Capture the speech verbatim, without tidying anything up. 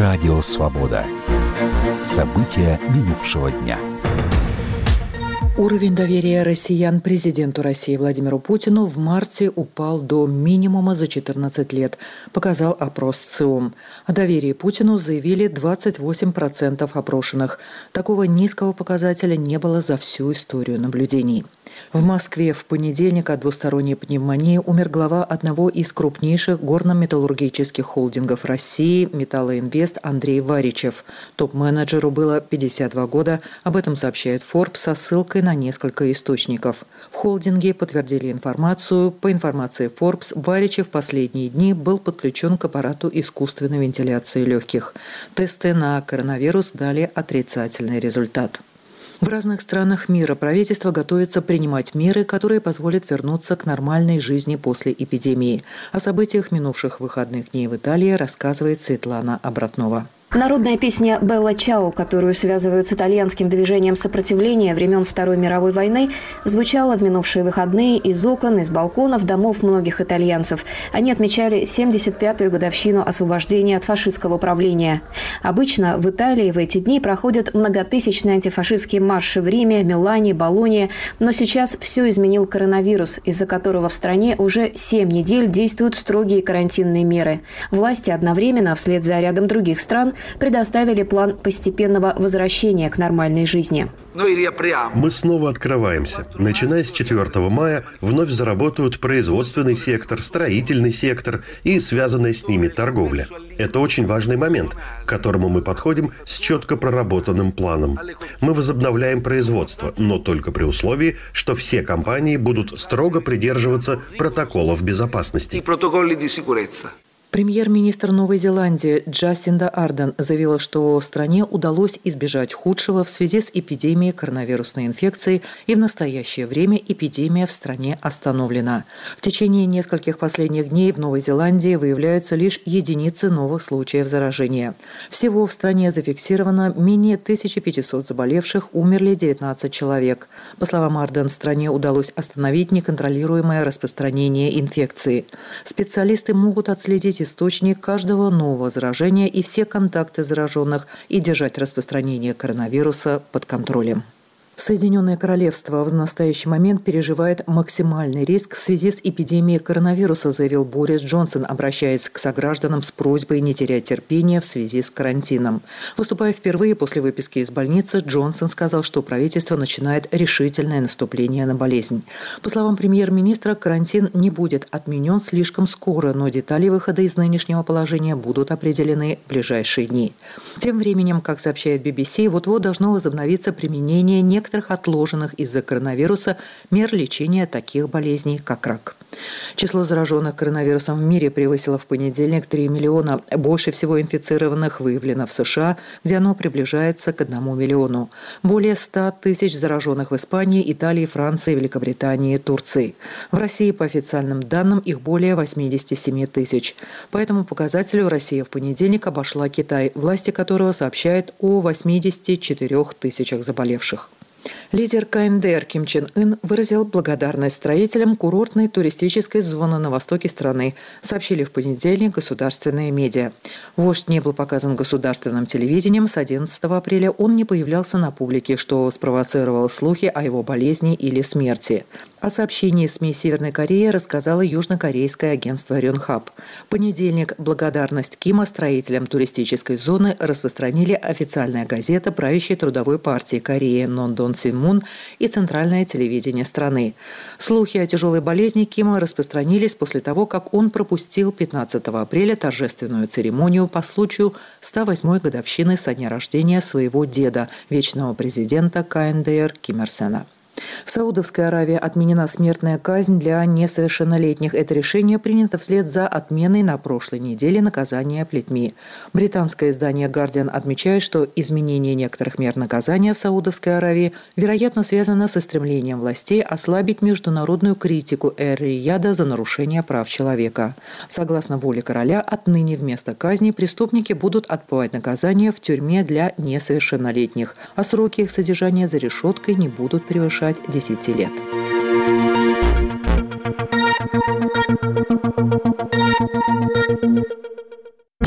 Радио «Свобода». События минувшего дня. Уровень доверия россиян президенту России Владимиру Путину в марте упал до минимума за четырнадцать лет, показал опрос ЦИОМ. О доверии Путину заявили двадцать восемь процентов опрошенных. Такого низкого показателя не было за всю историю наблюдений. В Москве в понедельник от двусторонней пневмонии умер глава одного из крупнейших горно-металлургических холдингов России «Металлоинвест» Андрей Варичев. Топ-менеджеру было пятьдесят два года. Об этом сообщает Forbes со ссылкой на несколько источников. В холдинге подтвердили информацию. По информации Forbes, Варичев в последние дни был подключен к аппарату искусственной вентиляции легких. Тесты на коронавирус дали отрицательный результат. В разных странах мира правительство готовится принимать меры, которые позволят вернуться к нормальной жизни после эпидемии. О событиях минувших выходных дней в Италии рассказывает Светлана Обратнова. Народная песня «Белла Чао», которую связывают с итальянским движением сопротивления времен Второй мировой войны, звучала в минувшие выходные из окон, из балконов домов многих итальянцев. Они отмечали семьдесят пятую годовщину освобождения от фашистского правления. Обычно в Италии в эти дни проходят многотысячные антифашистские марши в Риме, Милане, Болонье. Но сейчас все изменил коронавирус, из-за которого в стране уже семь недель действуют строгие карантинные меры. Власти одновременно, вслед за рядом других стран, предоставили план постепенного возвращения к нормальной жизни. Мы снова открываемся. Начиная с четвёртого мая вновь заработают производственный сектор, строительный сектор и связанная с ними торговля. Это очень важный момент, к которому мы подходим с четко проработанным планом. Мы возобновляем производство, но только при условии, что все компании будут строго придерживаться протоколов безопасности. Премьер-министр Новой Зеландии Джасинда Ардерн заявила, что стране удалось избежать худшего в связи с эпидемией коронавирусной инфекции, и в настоящее время эпидемия в стране остановлена. В течение нескольких последних дней в Новой Зеландии выявляются лишь единицы новых случаев заражения. Всего в стране зафиксировано менее тысячи пятисот заболевших, умерли девятнадцать человек. По словам Ардерн, в стране удалось остановить неконтролируемое распространение инфекции. Специалисты могут отследить источник каждого нового заражения и все контакты зараженных и держать распространение коронавируса под контролем. Соединенное Королевство в настоящий момент переживает максимальный риск в связи с эпидемией коронавируса, заявил Борис Джонсон, обращаясь к согражданам с просьбой не терять терпения в связи с карантином. Выступая впервые после выписки из больницы, Джонсон сказал, что правительство начинает решительное наступление на болезнь. По словам премьер-министра, карантин не будет отменен слишком скоро, но детали выхода из нынешнего положения будут определены в ближайшие дни. Тем временем, как сообщает би би си, вот-вот должно возобновиться применение некоторых некоторых отложенных из-за коронавируса мер лечения таких болезней, как рак. Число зараженных коронавирусом в мире превысило в понедельник три миллиона. Больше всего инфицированных выявлено в США, где оно приближается к одному миллиону. Более ста тысяч зараженных в Испании, Италии, Франции, Великобритании и Турции. В России, по официальным данным, их более восьмидесяти семи тысяч. По этому показателю Россия в понедельник обошла Китай, власти которого сообщают о восьмидесяти четырёх тысячах заболевших. Лидер ка эн дэ эр Ким Чен Ын выразил благодарность строителям курортной туристической зоны на востоке страны, сообщили в понедельник государственные медиа. Вождь не был показан государственным телевидением. С одиннадцатого апреля он не появлялся на публике, что спровоцировало слухи о его болезни или смерти. О сообщении СМИ Северной Кореи рассказало южнокорейское агентство Рёнхап. В понедельник благодарность Кима строителям туристической зоны распространили официальная газета правящей трудовой партии Кореи Нон-Дон Син-Мун и центральное телевидение страны. Слухи о тяжелой болезни Кима распространились после того, как он пропустил пятнадцатого апреля торжественную церемонию по случаю ста восьмой годовщины со дня рождения своего деда, вечного президента ка эн дэ эр Ким Ир Сена. В Саудовской Аравии отменена смертная казнь для несовершеннолетних. Это решение принято вслед за отменой на прошлой неделе наказания плетьми. Британское издание «Гардиан» отмечает, что изменение некоторых мер наказания в Саудовской Аравии, вероятно, связано со стремлением властей ослабить международную критику Эр-Рияда за нарушение прав человека. Согласно воле короля, отныне вместо казни преступники будут отбывать наказание в тюрьме для несовершеннолетних, а сроки их содержания за решеткой не будут превышать десяти лет.